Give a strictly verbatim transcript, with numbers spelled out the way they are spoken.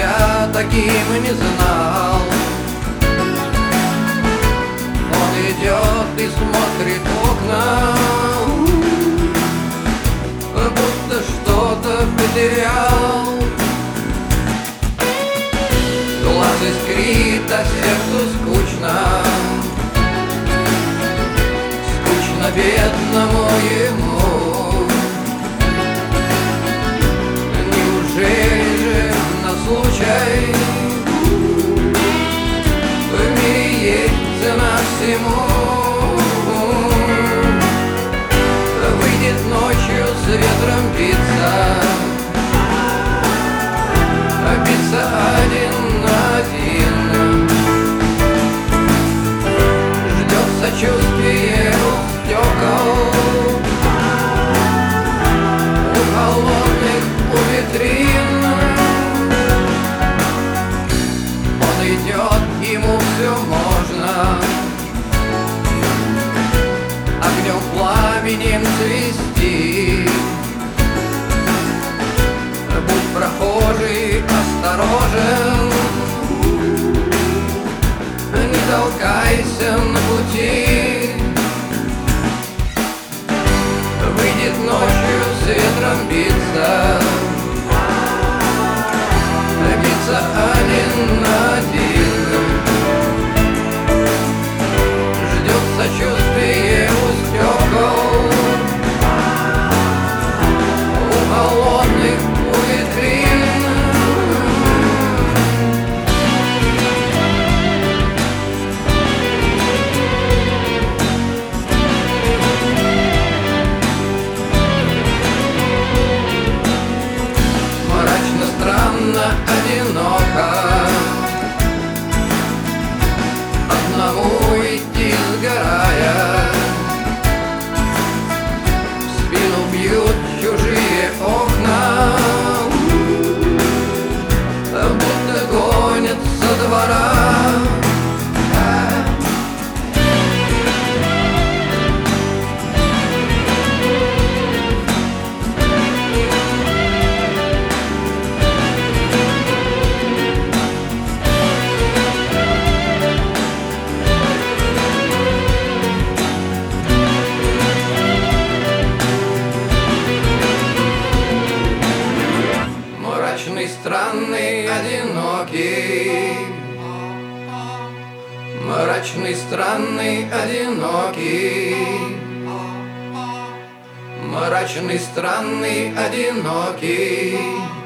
тебя таким не знал. Он идет и смотрит в окна, будто что-то потерял. Глаз искрит, а сердцу скучно, скучно бедному ему. Неужели же на случай в мире есть цена всему? Выйдет ночью с ветром биться, биться один на один. Ждет сочувствие у стекол, у холодных, у витрин. Он идет, ему все можно, огнем пламенем цвести. Будь прохожий осторожен, не толкайся на пути. Выйдет ночью с ветром биться, биться один на один. Ждет сочувствие у стекол, у холодных, у витрин. Мрачно, странно, одиноко одному идти, сгорая. В спину бьют чужие окна, будто гонят со двора. Мрачный, странный, одинокий. Мрачный, странный, одинокий. Мрачный, странный, одинокий.